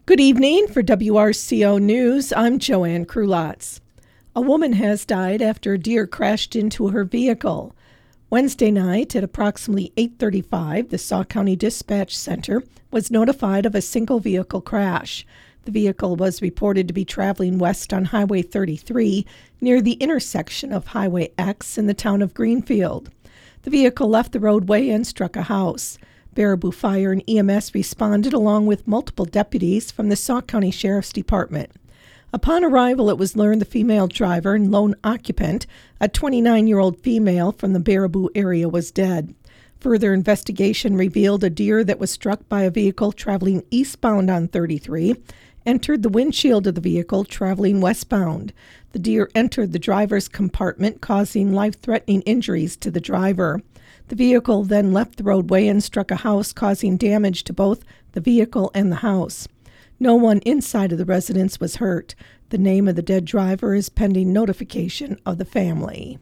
Good evening. For WRCO News, I'm Joanne Krulotz. A woman has died after a deer crashed into her vehicle. Wednesday night at approximately 8:35, the Sauk County Dispatch Center was notified of a single vehicle crash. The vehicle was reported to be traveling west on Highway 33 near the intersection of Highway X in the town of Greenfield. The vehicle left the roadway and struck a house. Baraboo Fire and EMS responded along with multiple deputies from the Sauk County Sheriff's Department. Upon arrival, it was learned the female driver and lone occupant, a 29-year-old female from the Baraboo area, was dead. Further investigation revealed a deer that was struck by a vehicle traveling eastbound on 33 entered the windshield of the vehicle traveling westbound. The deer entered the driver's compartment, causing life-threatening injuries to the driver. The vehicle then left the roadway and struck a house, causing damage to both the vehicle and the house. No one inside of the residence was hurt. The name of the dead driver is pending notification of the family.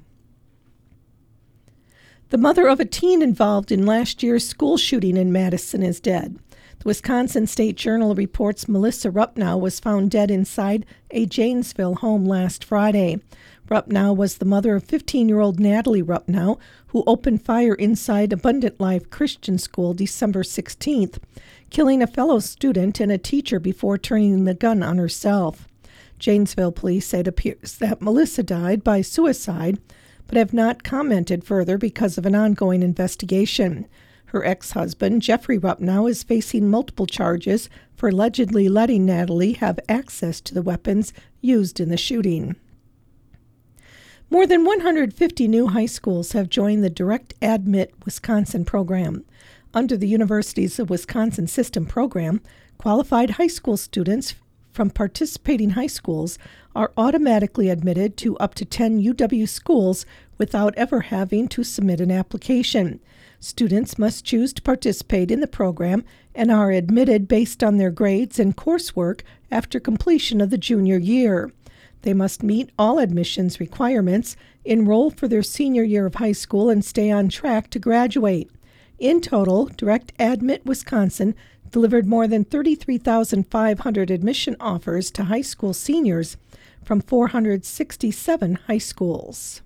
The mother of a teen involved in last year's school shooting in Madison is dead. The Wisconsin State Journal reports Melissa Rupnow was found dead inside a Janesville home last Friday. Rupnow was the mother of 15-year-old Natalie Rupnow, who opened fire inside Abundant Life Christian School December 16th, killing a fellow student and a teacher before turning the gun on herself. Janesville police say it appears that Melissa died by suicide, but have not commented further because of an ongoing investigation. Her ex-husband, Jeffrey Rupnow, is facing multiple charges for allegedly letting Natalie have access to the weapons used in the shooting. More than 150 new high schools have joined the Direct Admit Wisconsin program. Under the Universities of Wisconsin System program, qualified high school students from participating high schools are automatically admitted to up to 10 UW schools without ever having to submit an application. Students must choose to participate in the program and are admitted based on their grades and coursework after completion of the junior year. They must meet all admissions requirements, enroll for their senior year of high school, and stay on track to graduate. In total, Direct Admit Wisconsin delivered more than 33,500 admission offers to high school seniors from 467 high schools.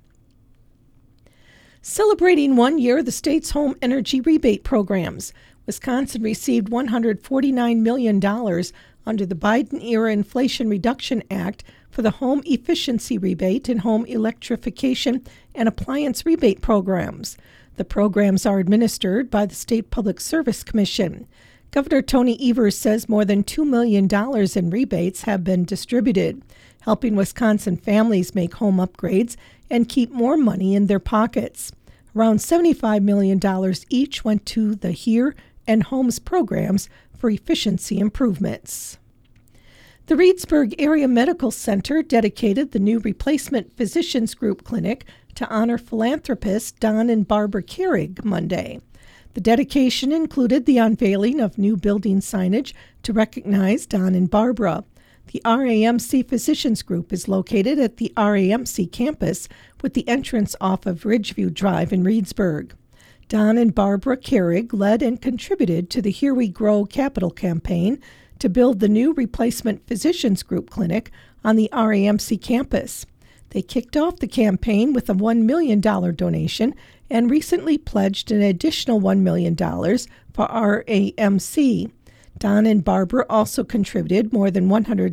Celebrating 1 year of the state's home energy rebate programs, Wisconsin received $149 million under the Biden-era Inflation Reduction Act for the Home Efficiency Rebate and Home Electrification and Appliance Rebate programs. The programs are administered by the State Public Service Commission. Governor Tony Evers says more than $2 million in rebates have been distributed, helping Wisconsin families make home upgrades and keep more money in their pockets. Around $75 million each went to the HERE and HOMES programs for efficiency improvements. The Reedsburg Area Medical Center dedicated the new Replacement Physicians Group Clinic to honor philanthropists Don and Barbara Kehrig Monday. The dedication included the unveiling of new building signage to recognize Don and Barbara. The RAMC Physicians Group is located at the RAMC campus with the entrance off of Ridgeview Drive in Reedsburg. Don and Barbara Kehrig led and contributed to the Here We Grow capital campaign to build the new Replacement Physicians Group Clinic on the RAMC campus. They kicked off the campaign with a $1 million donation and recently pledged an additional $1 million for RAMC. Don and Barbara also contributed more than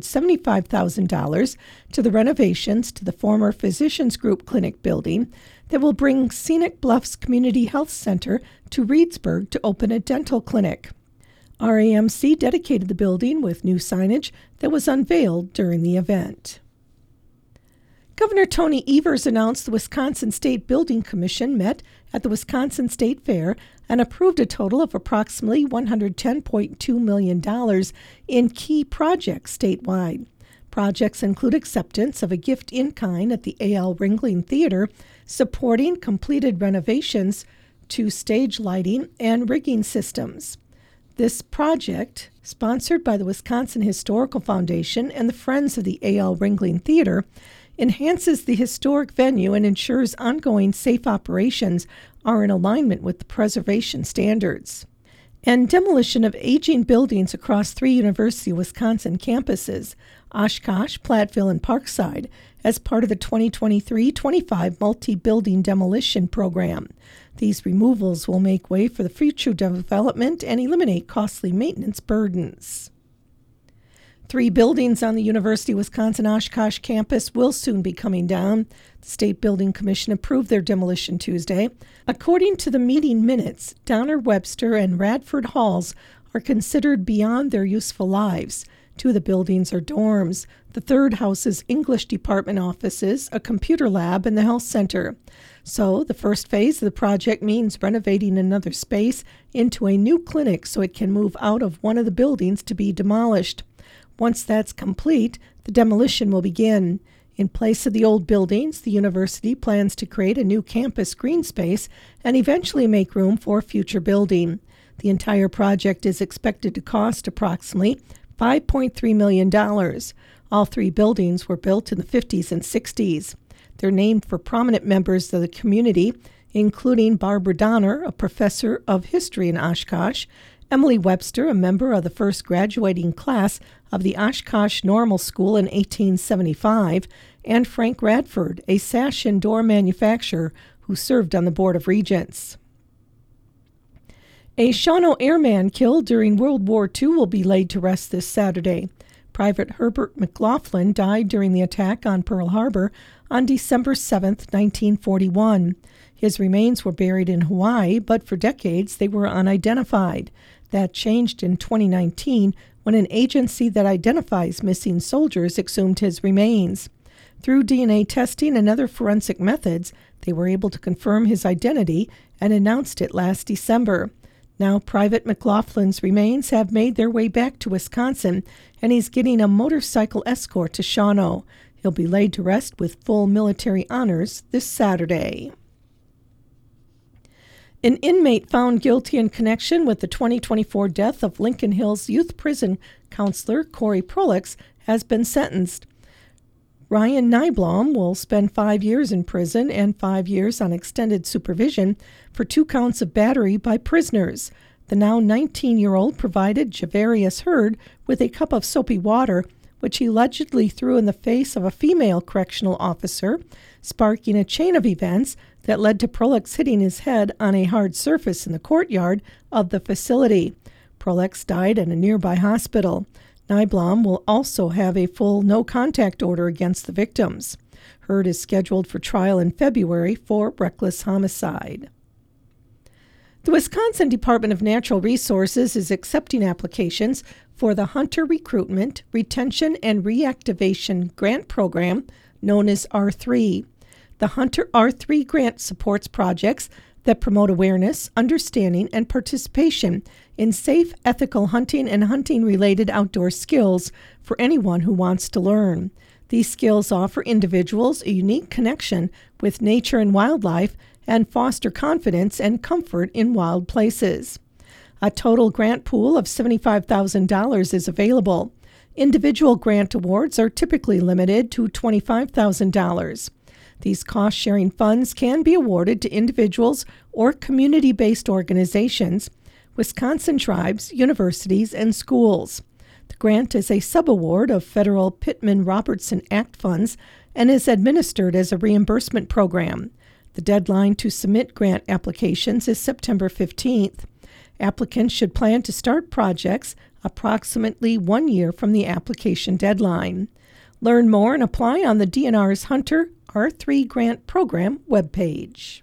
$175,000 to the renovations to the former Physicians Group Clinic building that will bring Scenic Bluffs Community Health Center to Reedsburg to open a dental clinic. RAMC dedicated the building with new signage that was unveiled during the event. Governor Tony Evers announced the Wisconsin State Building Commission met at the Wisconsin State Fair and approved a total of approximately $110.2 million in key projects statewide. Projects include acceptance of a gift in kind at the A.L. Ringling Theater, supporting completed renovations to stage lighting and rigging systems. This project, sponsored by the Wisconsin Historical Foundation and the Friends of the A.L. Ringling Theater, enhances the historic venue and ensures ongoing safe operations are in alignment with the preservation standards. And demolition of aging buildings across 3 University of Wisconsin campuses, Oshkosh, Platteville, and Parkside, as part of the 2023-25 multi-building demolition program. These removals will make way for the future development and eliminate costly maintenance burdens. 3 buildings on the University of Wisconsin-Oshkosh campus will soon be coming down. The State Building Commission approved their demolition Tuesday. According to the meeting minutes, Donner-Webster and Radford Halls are considered beyond their useful lives. 2 of the buildings are dorms. The third houses English department offices, a computer lab, and the health center. So the first phase of the project means renovating another space into a new clinic so it can move out of one of the buildings to be demolished. Once that's complete, the demolition will begin. In place of the old buildings, the university plans to create a new campus green space and eventually make room for future building. The entire project is expected to cost approximately $5.3 million. All 3 buildings were built in the 50s and 60s. They're named for prominent members of the community, including Barbara Donner, a professor of history in Oshkosh, Emily Webster, a member of the first graduating class of the Oshkosh Normal School in 1875, and Frank Radford, a sash and door manufacturer who served on the Board of Regents. A Shawano airman killed during World War II will be laid to rest this Saturday. Private Herbert McLaughlin died during the attack on Pearl Harbor on December 7, 1941. His remains were buried in Hawaii, but for decades they were unidentified. That changed in 2019 when an agency that identifies missing soldiers exhumed his remains. Through DNA testing and other forensic methods, they were able to confirm his identity and announced it last December. Now, Private McLaughlin's remains have made their way back to Wisconsin, and he's getting a motorcycle escort to Shawano. He'll be laid to rest with full military honors this Saturday. An inmate found guilty in connection with the 2024 death of Lincoln Hills Youth Prison counselor Corey Prolix has been sentenced. Ryan Nyblom will spend 5 years in prison and 5 years on extended supervision for 2 counts of battery by prisoners. The now 19-year-old provided Javarius Hurd with a cup of soapy water, which he allegedly threw in the face of a female correctional officer, sparking a chain of events that led to Prolix hitting his head on a hard surface in the courtyard of the facility. Prolix died at a nearby hospital. Nyblom will also have a full no-contact order against the victims. Hurd is scheduled for trial in February for reckless homicide. The Wisconsin Department of Natural Resources is accepting applications for the Hunter Recruitment, Retention, and Reactivation Grant Program, known as R3. The Hunter R3 grant supports projects that promote awareness, understanding, and participation in safe, ethical hunting and hunting-related outdoor skills for anyone who wants to learn. These skills offer individuals a unique connection with nature and wildlife and foster confidence and comfort in wild places. A total grant pool of $75,000 is available. Individual grant awards are typically limited to $25,000. These cost-sharing funds can be awarded to individuals or community-based organizations, Wisconsin tribes, universities, and schools. The grant is a subaward of federal Pittman-Robertson Act funds and is administered as a reimbursement program. The deadline to submit grant applications is September 15th. Applicants should plan to start projects approximately 1 year from the application deadline. Learn more and apply on the DNR's Hunter R3 Grant Program webpage.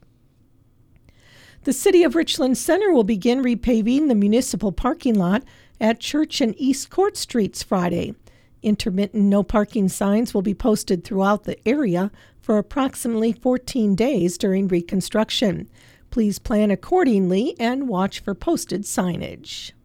The City of Richland Center will begin repaving the municipal parking lot at Church and East Court Streets Friday. Intermittent no parking signs will be posted throughout the area for approximately 14 days during reconstruction. Please plan accordingly and watch for posted signage.